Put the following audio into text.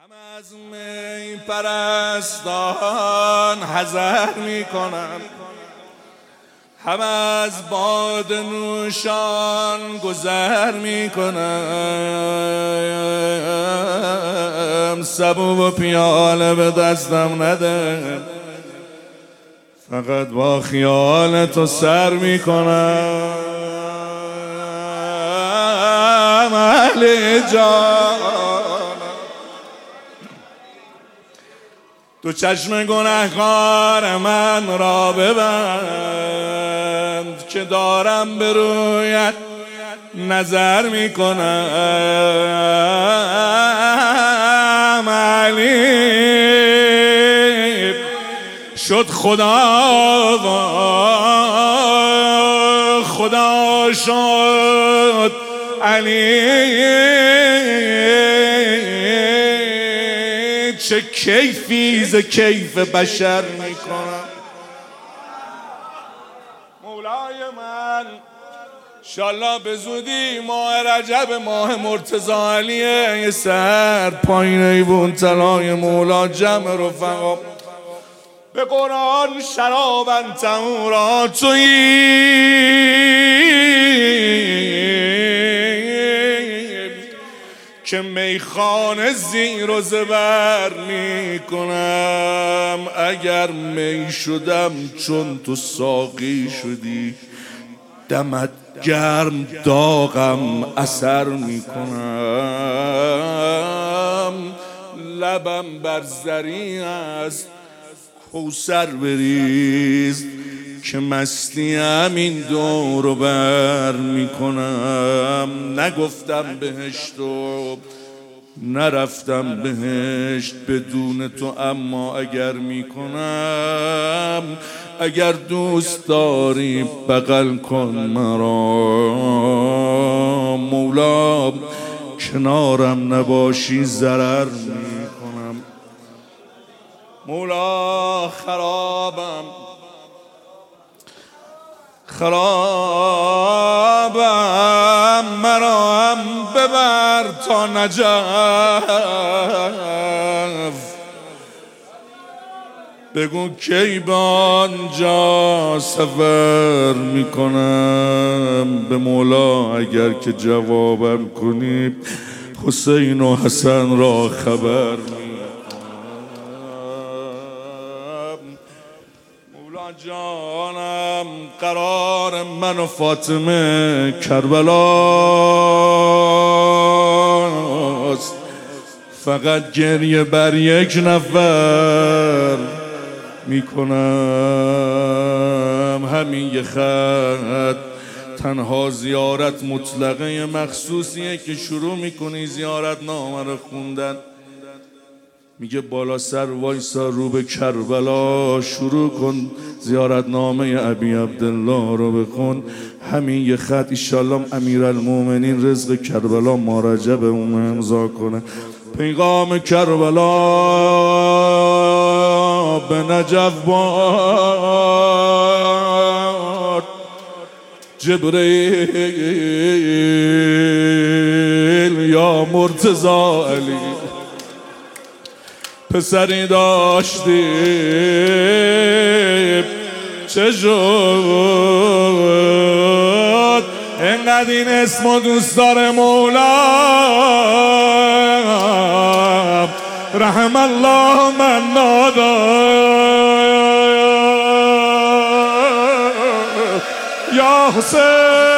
هم از می پرستان حذر می کنم، هم از باد نوشان گذر می کنم. سبو و پیاله به دستم نده، فقط با خیال تو سر می کنم. علی جان تو چشم گنهکار من را ببند که دارم به رویت نظر می کنم. علی شد خدا شد علی. چه کیفی ز کیف بشر میکنم. مولای من انشالله به زودی ماه رجب ماه مرتضی علیه. یه سر پایین ایوون طلای مولا جمع رفقا به قرآن شرابن تهورا که میخانه زیر و زبر می کنم. اگر می شدم چون تو ساقی شدی، دمت گرم داغم اثر می کنم. لبم بر زری است کوثر بریز که مستی همین دور بر می کنم. نگفتم بهشت و نرفتم بهشت بدون تو، اما اگر می کنم. اگر دوست داری بغل کن مرا مولا، کنارم نباشی ضرر می کنم. مولا خرابم مرا هم ببر تا نجف. بگو کی به آنجا سفر میکنم. به مولا اگر که جوابم کنی، حسین و حسن را خبر جانم. قرار من و فاطمه کربلاست، فقط گریه بر یک نفر میکنم. همین یه خط تنها زیارت مطلقه مخصوصیه که شروع میکنی زیارت نامه رو خوندن. میگه بالا سر وایسا رو به کربلا، شروع کن زیارت نامه ابی عبدالله رو بخون. همین یه خط ایشالله امیرالمومنین رزق کربلا ما رجب اون امضا کنه. پیغام کربلا به نجف باد. جبرئیل یا مرتضی علی پسری داشتی چه شد اینقدر این اسمو دوست داره مولا. رحم الله من نادا یا حسین